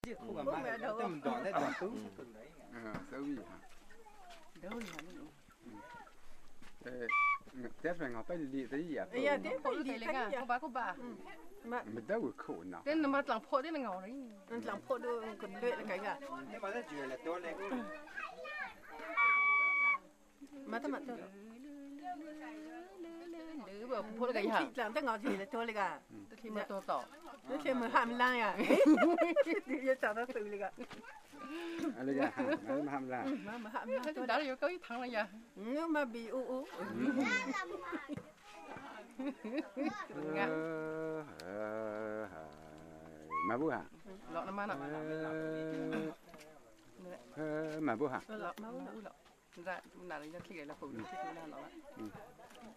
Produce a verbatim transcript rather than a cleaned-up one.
chứ không mà mai tâm đỏ đấy đỏ tướng từng đấy ờ xấu gì hả đâu là tết về ngọc tới đi tới gì à dạ tết phải đi lấy à cô bà cô bà mà mình đâu có khổ nào tết mà làm phô tết là ngầu đấy làm phô đưa còn luyện là cái cả nhưng mà cái chuyện là tôi này cũng mà tao mà tao lứ bờ phô là cái hả làm tao ngọt gì là tôi là cả khi mà tôi tỏ nó khi mà ham lang à thì giờ chào tao từ là cả à đây là ham ham là mà mà ham lang tôi đã là có thằng này giờ nhưng mà bị u u mà bố hả lọ nó mà nè mà bố hả lọ máu lọ dạ là là khi là phụ nữ khi là nó